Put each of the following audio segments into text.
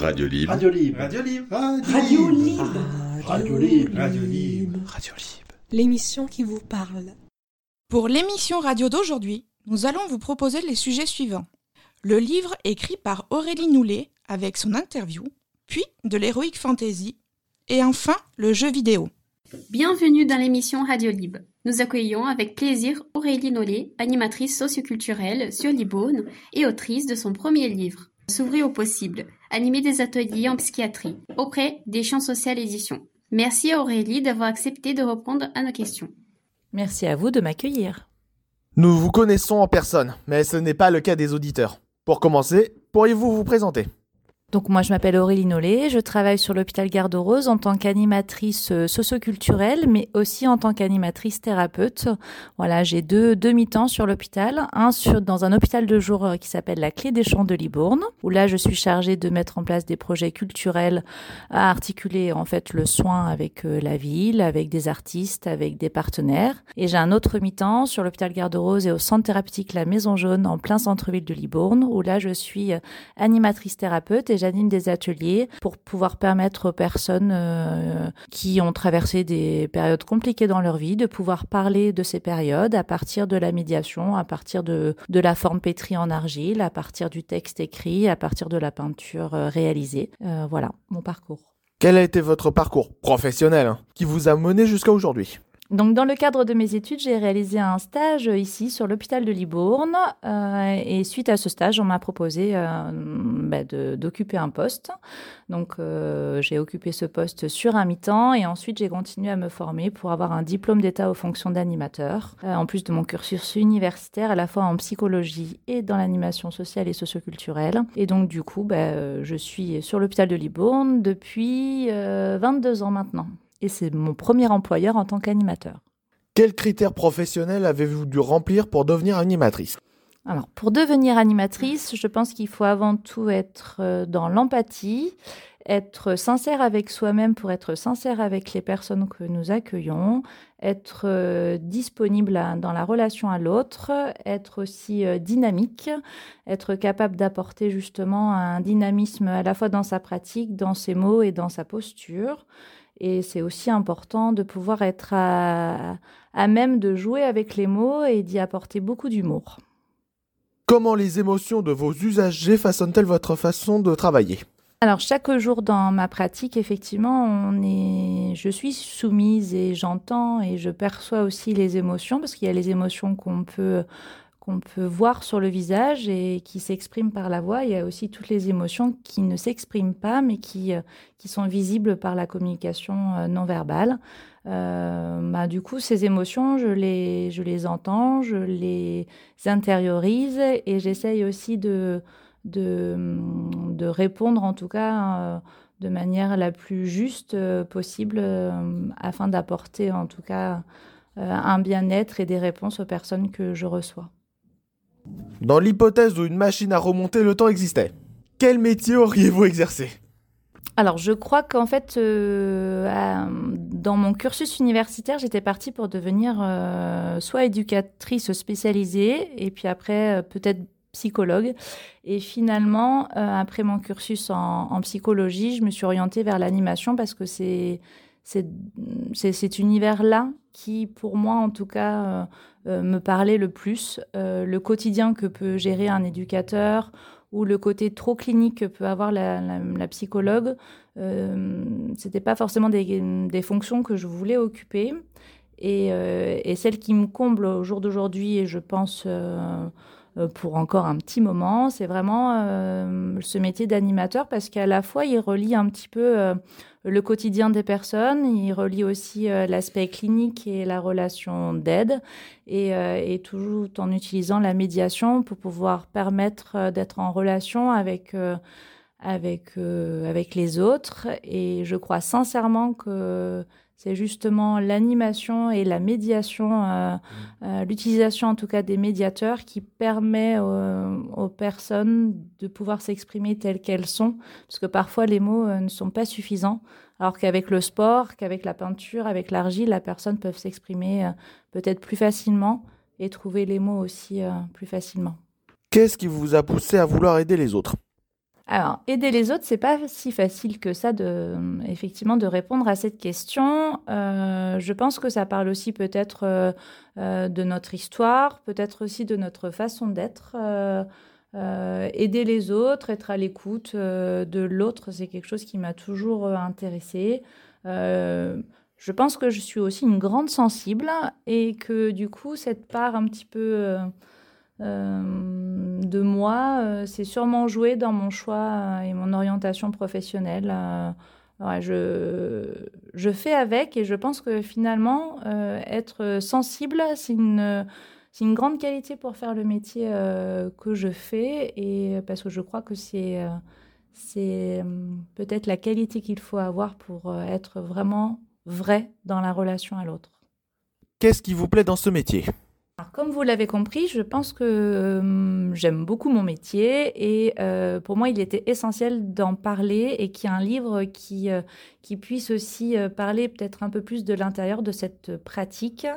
Radio Libre. Radio Libre. Radio Libre. Radio Libre. Radio Libre. Radio Libre. Radio Libre. L'émission qui vous parle. Pour l'émission radio d'aujourd'hui, nous allons vous proposer les sujets suivants. Le livre écrit par Aurélie Noulet avec son interview, puis de l'Heroic Fantasy, et enfin le jeu vidéo. Bienvenue dans l'émission Radio Libre. Nous accueillons avec plaisir Aurélie Noulet, animatrice socioculturelle sur Libourne et autrice de son premier livre, S'ouvrir au possible, animer des ateliers en psychiatrie, auprès des Champs Social Éditions. Merci à Aurélie d'avoir accepté de répondre à nos questions. Merci à vous de m'accueillir. Nous vous connaissons en personne, mais ce n'est pas le cas des auditeurs. Pour commencer, pourriez-vous vous présenter ? Donc moi je m'appelle Aurélie Noulet, je travaille sur l'hôpital Garde-Rose en tant qu'animatrice socioculturelle, mais aussi en tant qu'animatrice thérapeute. Voilà, j'ai deux mi-temps sur l'hôpital, dans un hôpital de jour qui s'appelle la Clé des Champs de Libourne, où là je suis chargée de mettre en place des projets culturels à articuler en fait le soin avec la ville, avec des artistes, avec des partenaires. Et j'ai un autre mi-temps sur l'hôpital Garde-Rose et au centre thérapeutique La Maison Jaune en plein centre-ville de Libourne, où là je suis animatrice thérapeute et j'anime des ateliers pour pouvoir permettre aux personnes qui ont traversé des périodes compliquées dans leur vie de pouvoir parler de ces périodes à partir de la médiation, à partir de la forme pétrie en argile, à partir du texte écrit, à partir de la peinture réalisée. Voilà, mon parcours. Quel a été votre parcours professionnel qui vous a mené jusqu'à aujourd'hui ? Donc, dans le cadre de mes études, j'ai réalisé un stage ici sur l'hôpital de Libourne et suite à ce stage, on m'a proposé d'occuper un poste. Donc, j'ai occupé ce poste sur un mi-temps et ensuite, j'ai continué à me former pour avoir un diplôme d'état aux fonctions d'animateur. En plus de mon cursus universitaire, à la fois en psychologie et dans l'animation sociale et socioculturelle. Et donc, du coup, je suis sur l'hôpital de Libourne depuis 22 ans maintenant. Et c'est mon premier employeur en tant qu'animateur. Quels critères professionnels avez-vous dû remplir pour devenir animatrice ? Alors, pour devenir animatrice, je pense qu'il faut avant tout être dans l'empathie, être sincère avec soi-même pour être sincère avec les personnes que nous accueillons, être disponible dans la relation à l'autre, être aussi dynamique, être capable d'apporter justement un dynamisme à la fois dans sa pratique, dans ses mots et dans sa posture. Et c'est aussi important de pouvoir être à même de jouer avec les mots et d'y apporter beaucoup d'humour. Comment les émotions de vos usagers façonnent-elles votre façon de travailler ? Alors, chaque jour dans ma pratique, effectivement, je suis soumise et j'entends et je perçois aussi les émotions, parce qu'il y a les émotions qu'on peut voir sur le visage et qui s'expriment par la voix. Il y a aussi toutes les émotions qui ne s'expriment pas, mais qui sont visibles par la communication non verbale. Du coup, ces émotions, je les entends, je les intériorise et j'essaye aussi de répondre, en tout cas, de manière la plus juste possible, afin d'apporter, en tout cas, un bien-être et des réponses aux personnes que je reçois. Dans l'hypothèse où une machine à remonter le temps existait, quel métier auriez-vous exercé ? Alors, je crois qu'en fait, dans mon cursus universitaire, j'étais partie pour devenir soit éducatrice spécialisée et puis après, peut-être psychologue. Et finalement, après mon cursus en psychologie, je me suis orientée vers l'animation parce que c'est cet univers-là qui, pour moi, en tout cas, me parlait le plus. Le quotidien que peut gérer un éducateur ou le côté trop clinique que peut avoir la psychologue, c'était pas forcément des fonctions que je voulais occuper. Et celle qui me comble au jour d'aujourd'hui, et je pense pour encore un petit moment, c'est vraiment ce métier d'animateur parce qu'à la fois, il relie un petit peu le quotidien des personnes, il relie aussi l'aspect clinique et la relation d'aide et toujours en utilisant la médiation pour pouvoir permettre d'être en relation avec les autres. Et je crois sincèrement que c'est justement l'animation et la médiation, l'utilisation en tout cas des médiateurs qui permet aux personnes de pouvoir s'exprimer telles qu'elles sont. Parce que parfois les mots ne sont pas suffisants. Alors qu'avec le sport, qu'avec la peinture, avec l'argile, la personne peut s'exprimer peut-être plus facilement et trouver les mots aussi plus facilement. Qu'est-ce qui vous a poussé à vouloir aider les autres ? Alors, aider les autres, c'est pas si facile que ça effectivement, de répondre à cette question. Je pense que ça parle aussi peut-être de notre histoire, peut-être aussi de notre façon d'être. Aider les autres, être à l'écoute de l'autre, c'est quelque chose qui m'a toujours intéressée. Je pense que je suis aussi une grande sensible et que du coup, cette part un petit peu de moi, c'est sûrement joué dans mon choix et mon orientation professionnelle. Ouais, je fais avec et je pense que finalement, être sensible, c'est une grande qualité pour faire le métier que je fais et parce que je crois que c'est peut-être la qualité qu'il faut avoir pour être vraiment vrai dans la relation à l'autre. Qu'est-ce qui vous plaît dans ce métier ? Alors, comme vous l'avez compris, je pense que j'aime beaucoup mon métier et pour moi, il était essentiel d'en parler et qu'il y ait un livre qui puisse aussi parler peut-être un peu plus de l'intérieur de cette pratique.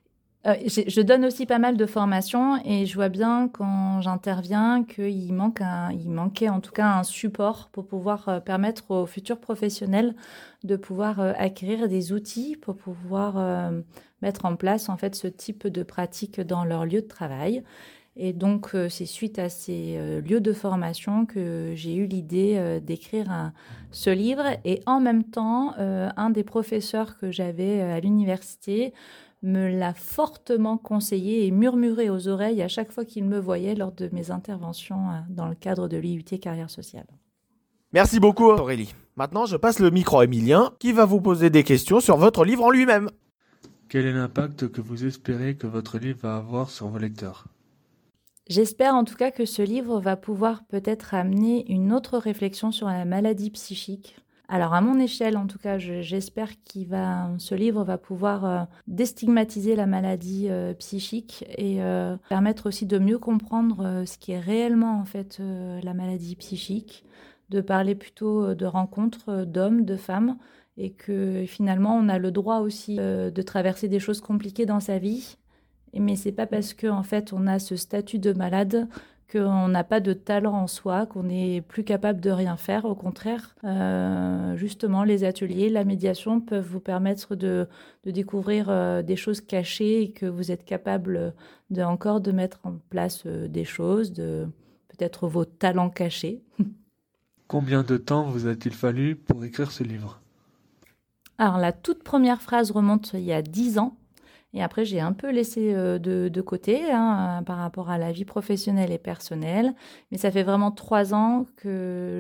Je donne aussi pas mal de formations et je vois bien quand j'interviens qu'il manquait en tout cas un support pour pouvoir permettre aux futurs professionnels de pouvoir acquérir des outils pour pouvoir mettre en place en fait ce type de pratique dans leur lieu de travail. Et donc, c'est suite à ces lieux de formation que j'ai eu l'idée d'écrire ce livre. Et en même temps, un des professeurs que j'avais à l'université me l'a fortement conseillé et murmuré aux oreilles à chaque fois qu'il me voyait lors de mes interventions dans le cadre de l'IUT Carrière Sociale. Merci beaucoup Aurélie. Maintenant, je passe le micro à Emilien qui va vous poser des questions sur votre livre en lui-même. Quel est l'impact que vous espérez que votre livre va avoir sur vos lecteurs ? J'espère en tout cas que ce livre va pouvoir peut-être amener une autre réflexion sur la maladie psychique. Alors à mon échelle, en tout cas, j'espère ce livre va pouvoir déstigmatiser la maladie psychique et permettre aussi de mieux comprendre ce qui est réellement en fait la maladie psychique, de parler plutôt de rencontres d'hommes, de femmes, et que finalement on a le droit aussi de traverser des choses compliquées dans sa vie, mais c'est pas parce que en fait on a ce statut de malade qu'on n'a pas de talent en soi, qu'on n'est plus capable de rien faire. Au contraire, justement, les ateliers, la médiation peuvent vous permettre de découvrir des choses cachées et que vous êtes capable encore de mettre en place des choses, de peut-être vos talents cachés. Combien de temps vous a-t-il fallu pour écrire ce livre ? Alors, la toute première phrase remonte il y a 10 ans. Et après, j'ai un peu laissé de côté par rapport à la vie professionnelle et personnelle. Mais ça fait vraiment 3 ans que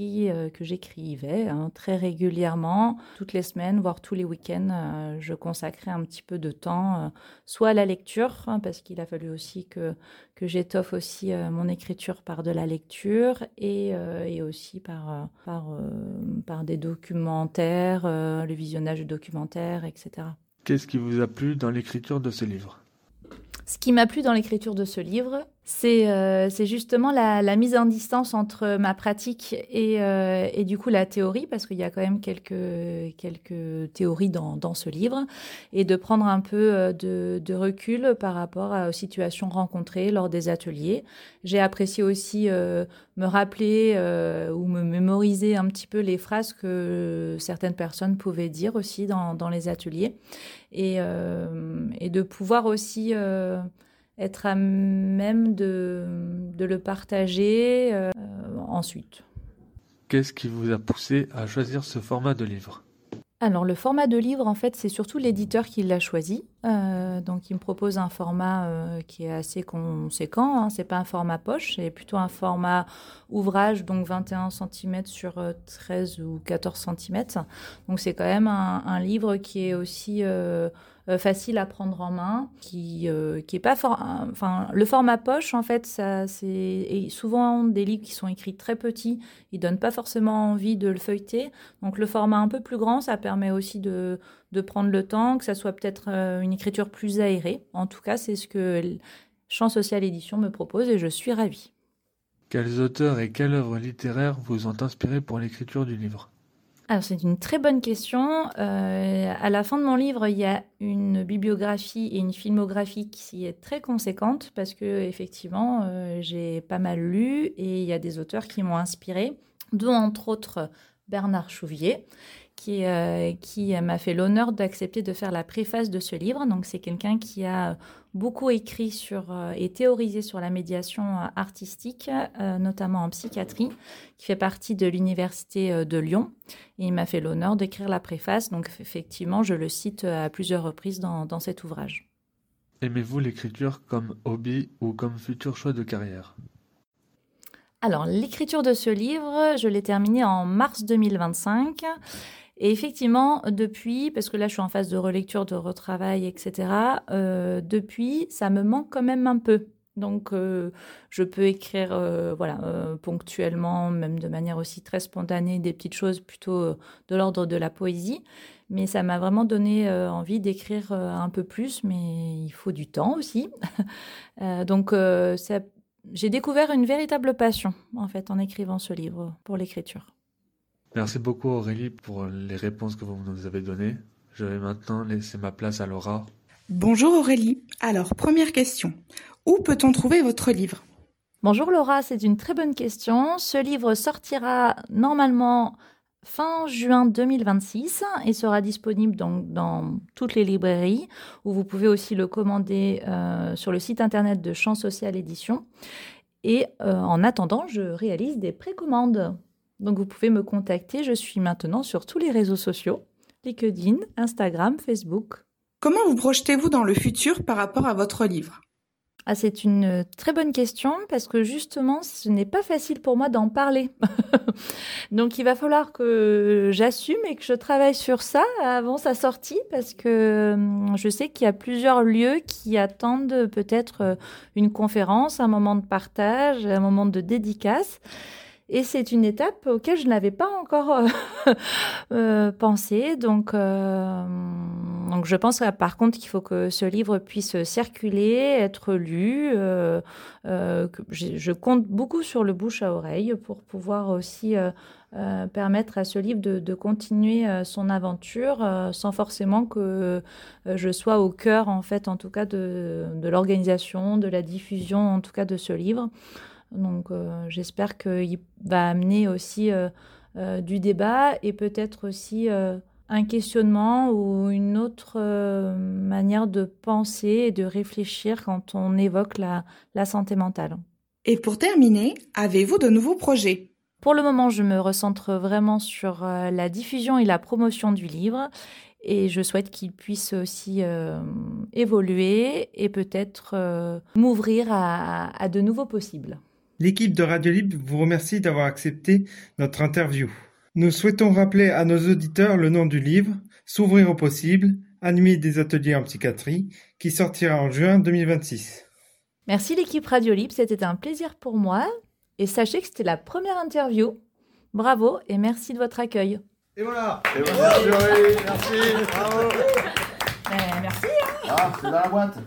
j'écrivais très régulièrement, toutes les semaines, voire tous les week-ends. Je consacrais un petit peu de temps, soit à la lecture, parce qu'il a fallu aussi que j'étoffe aussi mon écriture par de la lecture et aussi par des documentaires, le visionnage de documentaires, etc. Qu'est-ce qui vous a plu dans l'écriture de ce livre ? Ce qui m'a plu dans l'écriture de ce livre, c'est justement la mise en distance entre ma pratique et du coup la théorie, parce qu'il y a quand même quelques théories dans ce livre, et de prendre un peu de recul par rapport aux situations rencontrées lors des ateliers. J'ai apprécié aussi me rappeler ou me mémoriser un petit peu les phrases que certaines personnes pouvaient dire aussi dans les ateliers, et de pouvoir aussi être à même de le partager ensuite. Qu'est-ce qui vous a poussé à choisir ce format de livre ? Alors, le format de livre, en fait, c'est surtout l'éditeur qui l'a choisi. Donc, il me propose un format qui est assez conséquent. C'est pas un format poche, c'est plutôt un format ouvrage, donc 21 cm sur 13 ou 14 cm. Donc, c'est quand même un livre qui est aussi facile à prendre en main, qui est pas le format poche, en fait, c'est souvent des livres qui sont écrits très petits, ils donnent pas forcément envie de le feuilleter. Donc le format un peu plus grand, ça permet aussi de prendre le temps, que ça soit peut-être une écriture plus aérée. En tout cas, c'est ce que Champ Social Édition me propose et je suis ravie. Quels auteurs et quelles œuvres littéraires vous ont inspiré pour l'écriture du livre ? Alors, c'est une très bonne question. À la fin de mon livre, il y a une bibliographie et une filmographie qui est très conséquente parce que effectivement, j'ai pas mal lu et il y a des auteurs qui m'ont inspirée, dont entre autres Bernard Chouvier, qui m'a fait l'honneur d'accepter de faire la préface de ce livre. Donc, c'est quelqu'un qui a beaucoup écrit et théorisé sur la médiation artistique, notamment en psychiatrie, qui fait partie de l'Université de Lyon. Et il m'a fait l'honneur d'écrire la préface. Donc, effectivement, je le cite à plusieurs reprises dans cet ouvrage. Aimez-vous l'écriture comme hobby ou comme futur choix de carrière ? Alors, l'écriture de ce livre, je l'ai terminé en mars 2025. Et effectivement, depuis, parce que là, je suis en phase de relecture, de retravail, etc., depuis, ça me manque quand même un peu. Donc, je peux écrire ponctuellement, même de manière aussi très spontanée, des petites choses plutôt de l'ordre de la poésie. Mais ça m'a vraiment donné envie d'écrire un peu plus, mais il faut du temps aussi. J'ai découvert une véritable passion, en fait, en écrivant ce livre pour l'écriture. Merci beaucoup Aurélie pour les réponses que vous nous avez données. Je vais maintenant laisser ma place à Laura. Bonjour Aurélie. Alors, première question. Où peut-on trouver votre livre ? Bonjour Laura, c'est une très bonne question. Ce livre sortira normalement fin juin 2026 et sera disponible dans toutes les librairies, où vous pouvez aussi le commander sur le site internet de Champ Social Édition. Et en attendant, je réalise des précommandes. Donc, vous pouvez me contacter. Je suis maintenant sur tous les réseaux sociaux, LinkedIn, Instagram, Facebook. Comment vous projetez-vous dans le futur par rapport à votre livre ? C'est une très bonne question parce que justement, ce n'est pas facile pour moi d'en parler. Donc, il va falloir que j'assume et que je travaille sur ça avant sa sortie parce que je sais qu'il y a plusieurs lieux qui attendent peut-être une conférence, un moment de partage, un moment de dédicace. Et c'est une étape auquel je n'avais pas encore pensé. Donc, je pense par contre qu'il faut que ce livre puisse circuler, être lu. Je compte beaucoup sur le bouche à oreille pour pouvoir aussi permettre à ce livre de continuer son aventure sans forcément que je sois au cœur, en fait, en tout cas, de l'organisation, de la diffusion, en tout cas, de ce livre. Donc, j'espère qu'il va amener aussi du débat et peut-être aussi un questionnement ou une autre manière de penser et de réfléchir quand on évoque la santé mentale. Et pour terminer, avez-vous de nouveaux projets ? Pour le moment, je me recentre vraiment sur la diffusion et la promotion du livre. Et je souhaite qu'il puisse aussi évoluer et peut-être m'ouvrir à de nouveaux possibles. L'équipe de Radio Libre vous remercie d'avoir accepté notre interview. Nous souhaitons rappeler à nos auditeurs le nom du livre, S'ouvrir au possible, animé des ateliers en psychiatrie, qui sortira en juin 2026. Merci l'équipe Radio Libre, c'était un plaisir pour moi. Et sachez que c'était la première interview. Bravo et merci de votre accueil. Et voilà. Merci Aurélie, merci, bravo. Merci. C'est dans la boîte.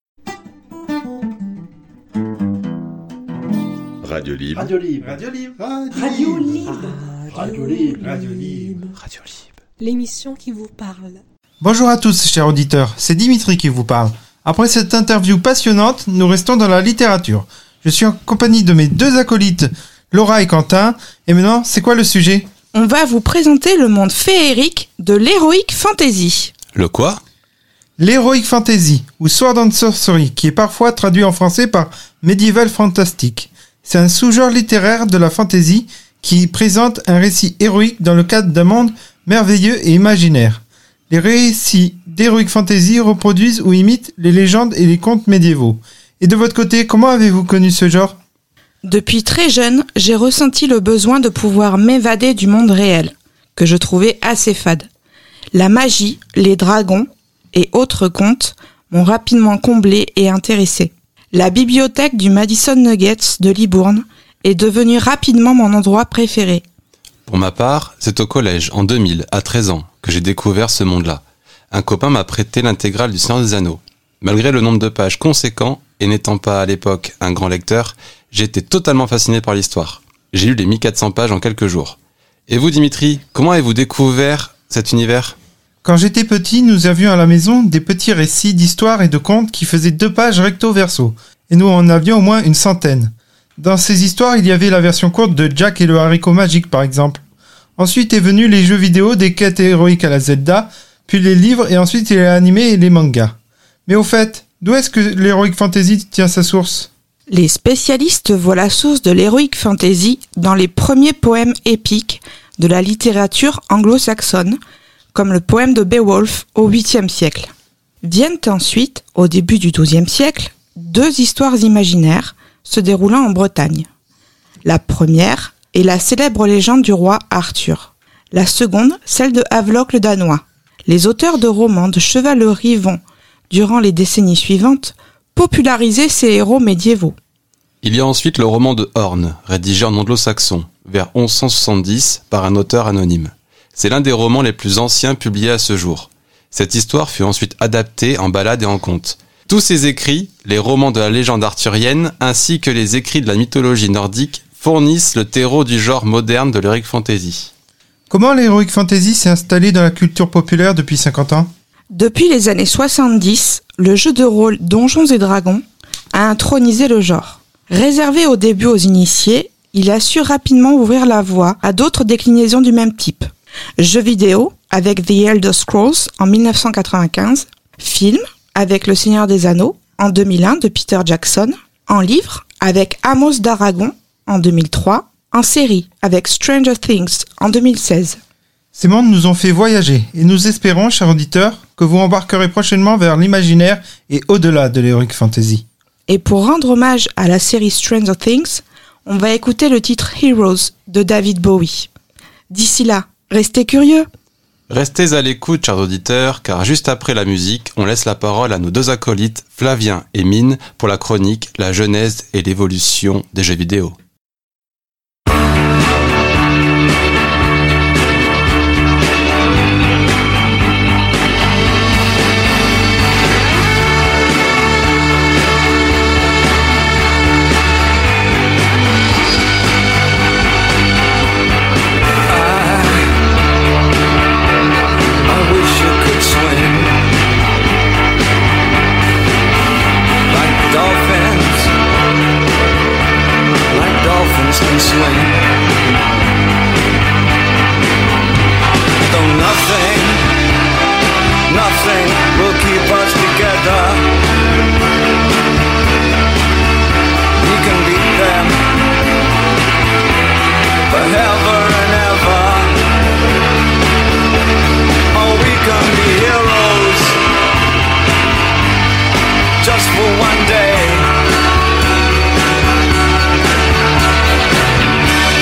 Radio Libre. Radio Libre. Radio Libre. Radio Libre. Radio Libre. Radio Libre. Radio Libre. L'émission qui vous parle. Bonjour à tous, chers auditeurs. C'est Dimitri qui vous parle. Après cette interview passionnante, nous restons dans la littérature. Je suis en compagnie de mes deux acolytes, Laura et Quentin. Et maintenant, c'est quoi le sujet ? On va vous présenter le monde féerique de l'heroic fantasy. Le quoi ? L'heroic fantasy, ou sword and sorcery, qui est parfois traduit en français par medieval fantastic. C'est un sous-genre littéraire de la fantasy qui présente un récit héroïque dans le cadre d'un monde merveilleux et imaginaire. Les récits d'heroic fantasy reproduisent ou imitent les légendes et les contes médiévaux. Et de votre côté, comment avez-vous connu ce genre ? Depuis très jeune, j'ai ressenti le besoin de pouvoir m'évader du monde réel, que je trouvais assez fade. La magie, les dragons et autres contes m'ont rapidement comblé et intéressé. La bibliothèque du Madison Nuggets de Libourne est devenue rapidement mon endroit préféré. Pour ma part, c'est au collège, en 2000, à 13 ans, que j'ai découvert ce monde-là. Un copain m'a prêté l'intégrale du Seigneur des Anneaux. Malgré le nombre de pages conséquent, et n'étant pas à l'époque un grand lecteur, j'ai été totalement fasciné par l'histoire. J'ai lu les 1400 pages en quelques jours. Et vous, Dimitri, comment avez-vous découvert cet univers ? Quand j'étais petit, nous avions à la maison des petits récits d'histoires et de contes qui faisaient 2 pages recto-verso. Et nous en avions au moins une centaine. Dans ces histoires, il y avait la version courte de Jack et le haricot magique, par exemple. Ensuite est venu les jeux vidéo, des quêtes héroïques à la Zelda, puis les livres et ensuite les animés et les mangas. Mais au fait, d'où est-ce que l'Heroic Fantasy tient sa source ? Les spécialistes voient la source de l'Heroic Fantasy dans les premiers poèmes épiques de la littérature anglo-saxonne, comme le poème de Beowulf au 8e siècle. Viennent ensuite, au début du 12e siècle, 2 histoires imaginaires se déroulant en Bretagne. La première est la célèbre légende du roi Arthur. La seconde, celle de Havelock le Danois. Les auteurs de romans de chevalerie vont, durant les décennies suivantes, populariser ces héros médiévaux. Il y a ensuite le roman de Horn, rédigé en anglo-saxon, vers 1170 par un auteur anonyme. C'est l'un des romans les plus anciens publiés à ce jour. Cette histoire fut ensuite adaptée en ballade et en conte. Tous ces écrits, les romans de la légende arthurienne, ainsi que les écrits de la mythologie nordique, fournissent le terreau du genre moderne de l'Heroic Fantasy. Comment l'Heroic Fantasy s'est installé dans la culture populaire depuis 50 ans ? Depuis les années 70, le jeu de rôle Donjons et Dragons a intronisé le genre. Réservé au début aux initiés, il a su rapidement ouvrir la voie à d'autres déclinaisons du même type. Jeux vidéo avec The Elder Scrolls en 1995, film avec Le Seigneur des Anneaux en 2001 de Peter Jackson, en livre avec Amos d'Aragon en 2003, en série avec Stranger Things en 2016. Ces mondes nous ont fait voyager et nous espérons, chers auditeurs, que vous embarquerez prochainement vers l'imaginaire et au-delà de l'Heroic Fantasy. Et pour rendre hommage à la série Stranger Things, on va écouter le titre Heroes de David Bowie. D'ici là, restez curieux. Restez à l'écoute, chers auditeurs, car juste après la musique, on laisse la parole à nos 2 acolytes, Flavien et Mine, pour la chronique La genèse et l'évolution des jeux vidéo. Nothing will keep us together. We can beat them forever and ever. Oh, we can be heroes just for one day.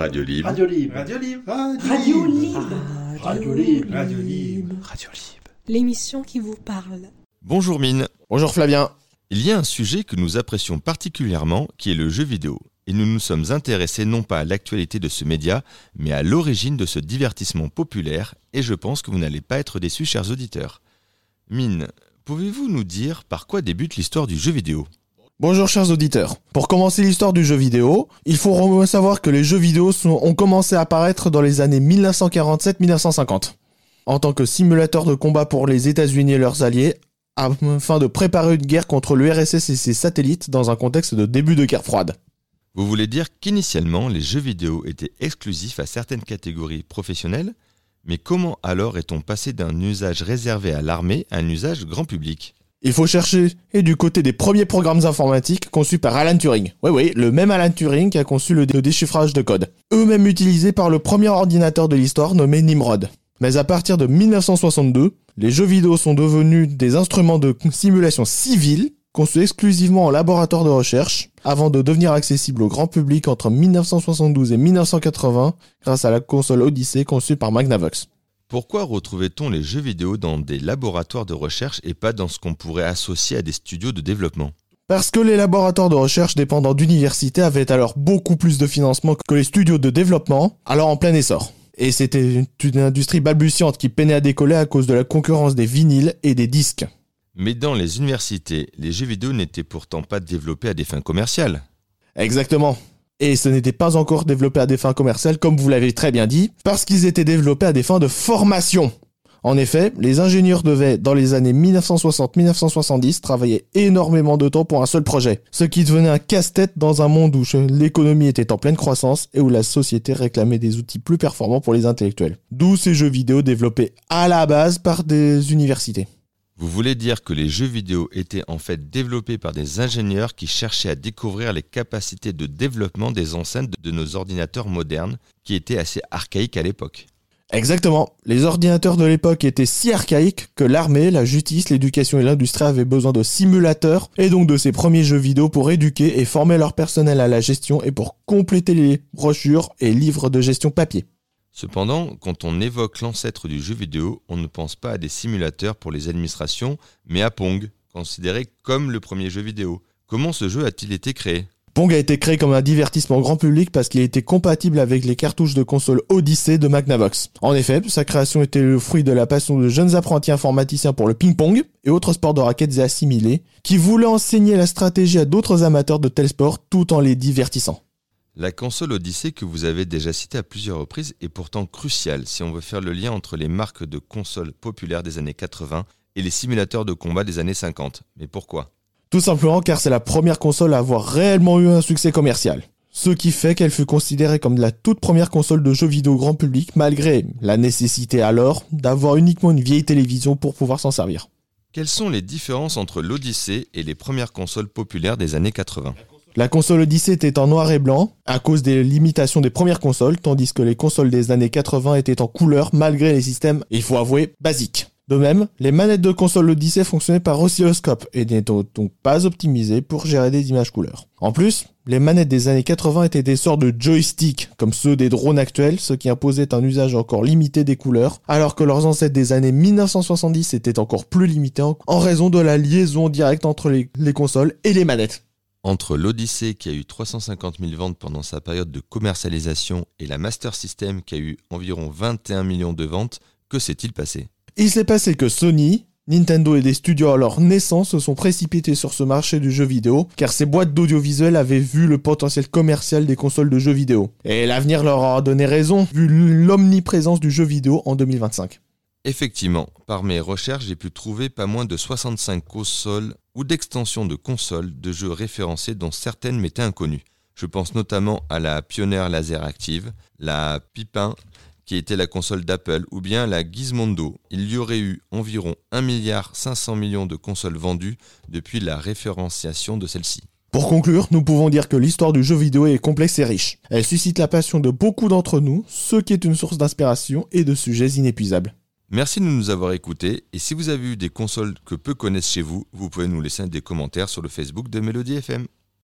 Radio Libre. Radio Libre. Radio Libre. Radio Libre. Radio Libre. Radio Libre. Radio Libre. L'émission qui vous parle. Bonjour Mine. Bonjour Flavien. Il y a un sujet que nous apprécions particulièrement qui est le jeu vidéo. Et nous nous sommes intéressés non pas à l'actualité de ce média, mais à l'origine de ce divertissement populaire, et je pense que vous n'allez pas être déçus, chers auditeurs. Mine, pouvez-vous nous dire par quoi débute l'histoire du jeu vidéo ? Bonjour chers auditeurs. Pour commencer l'histoire du jeu vidéo, il faut savoir que les jeux vidéo ont commencé à apparaître dans les années 1947-1950 en tant que simulateur de combat pour les États-Unis et leurs alliés afin de préparer une guerre contre l'URSS et ses satellites dans un contexte de début de guerre froide. Vous voulez dire qu'initialement, les jeux vidéo étaient exclusifs à certaines catégories professionnelles ? Mais comment alors est-on passé d'un usage réservé à l'armée à un usage grand public ? Il faut chercher du côté des premiers programmes informatiques conçus par Alan Turing. Oui, le même Alan Turing qui a conçu le déchiffrage de code. Eux-mêmes utilisés par le premier ordinateur de l'histoire nommé Nimrod. Mais à partir de 1962, les jeux vidéo sont devenus des instruments de simulation civile conçus exclusivement en laboratoire de recherche avant de devenir accessibles au grand public entre 1972 et 1980 grâce à la console Odyssey conçue par Magnavox. Pourquoi retrouvait-on les jeux vidéo dans des laboratoires de recherche et pas dans ce qu'on pourrait associer à des studios de développement ? Parce que les laboratoires de recherche dépendant d'universités avaient alors beaucoup plus de financement que les studios de développement, alors en plein essor. Et c'était une industrie balbutiante qui peinait à décoller à cause de la concurrence des vinyles et des disques. Mais dans les universités, les jeux vidéo n'étaient pourtant pas développés à des fins commerciales. Exactement. Et ce n'était pas encore développé à des fins commerciales, comme vous l'avez très bien dit, parce qu'ils étaient développés à des fins de formation. En effet, les ingénieurs devaient, dans les années 1960-1970, travailler énormément de temps pour un seul projet, ce qui devenait un casse-tête dans un monde où l'économie était en pleine croissance et où la société réclamait des outils plus performants pour les intellectuels. D'où ces jeux vidéo développés à la base par des universités. Vous voulez dire que les jeux vidéo étaient en fait développés par des ingénieurs qui cherchaient à découvrir les capacités de développement des enceintes de nos ordinateurs modernes, qui étaient assez archaïques à l'époque. Exactement. Les ordinateurs de l'époque étaient si archaïques que l'armée, la justice, l'éducation et l'industrie avaient besoin de simulateurs et donc de ces premiers jeux vidéo pour éduquer et former leur personnel à la gestion et pour compléter les brochures et livres de gestion papier. Cependant, quand on évoque l'ancêtre du jeu vidéo, on ne pense pas à des simulateurs pour les administrations, mais à Pong, considéré comme le premier jeu vidéo. Comment ce jeu a-t-il été créé ? Pong a été créé comme un divertissement grand public parce qu'il était compatible avec les cartouches de console Odyssey de Magnavox. En effet, sa création était le fruit de la passion de jeunes apprentis informaticiens pour le ping-pong et autres sports de raquettes et assimilés, qui voulaient enseigner la stratégie à d'autres amateurs de tels sports tout en les divertissant. La console Odyssey que vous avez déjà citée à plusieurs reprises est pourtant cruciale si on veut faire le lien entre les marques de consoles populaires des années 80 et les simulateurs de combat des années 50. Mais pourquoi ? Tout simplement car c'est la première console à avoir réellement eu un succès commercial. Ce qui fait qu'elle fut considérée comme la toute première console de jeux vidéo grand public malgré la nécessité alors d'avoir uniquement une vieille télévision pour pouvoir s'en servir. Quelles sont les différences entre l'Odyssey et les premières consoles populaires des années 80 ? La console Odyssey était en noir et blanc à cause des limitations des premières consoles, tandis que les consoles des années 80 étaient en couleur malgré les systèmes, il faut avouer, basiques. De même, les manettes de console Odyssey fonctionnaient par oscilloscope et n'étaient donc pas optimisées pour gérer des images couleurs. En plus, les manettes des années 80 étaient des sortes de joysticks, comme ceux des drones actuels, ce qui imposait un usage encore limité des couleurs, alors que leurs ancêtres des années 1970 étaient encore plus limités en raison de la liaison directe entre les consoles et les manettes. Entre l'Odyssey qui a eu 350 000 ventes pendant sa période de commercialisation et la Master System qui a eu environ 21 millions de ventes, que s'est-il passé ? Il s'est passé que Sony, Nintendo et des studios à leur naissance se sont précipités sur ce marché du jeu vidéo car ces boîtes d'audiovisuel avaient vu le potentiel commercial des consoles de jeux vidéo. Et l'avenir leur a donné raison vu l'omniprésence du jeu vidéo en 2025. Effectivement, par mes recherches, j'ai pu trouver pas moins de 65 consoles ou d'extensions de consoles de jeux référencées dont certaines m'étaient inconnues. Je pense notamment à la Pioneer Laser Active, la Pipin, qui était la console d'Apple, ou bien la Gizmondo. Il y aurait eu environ 1,5 milliard de consoles vendues depuis la référenciation de celle-ci. Pour conclure, nous pouvons dire que l'histoire du jeu vidéo est complexe et riche. Elle suscite la passion de beaucoup d'entre nous, ce qui est une source d'inspiration et de sujets inépuisables. Merci de nous avoir écoutés, et si vous avez eu des consoles que peu connaissent chez vous, vous pouvez nous laisser des commentaires sur le Facebook de Mélodie FM.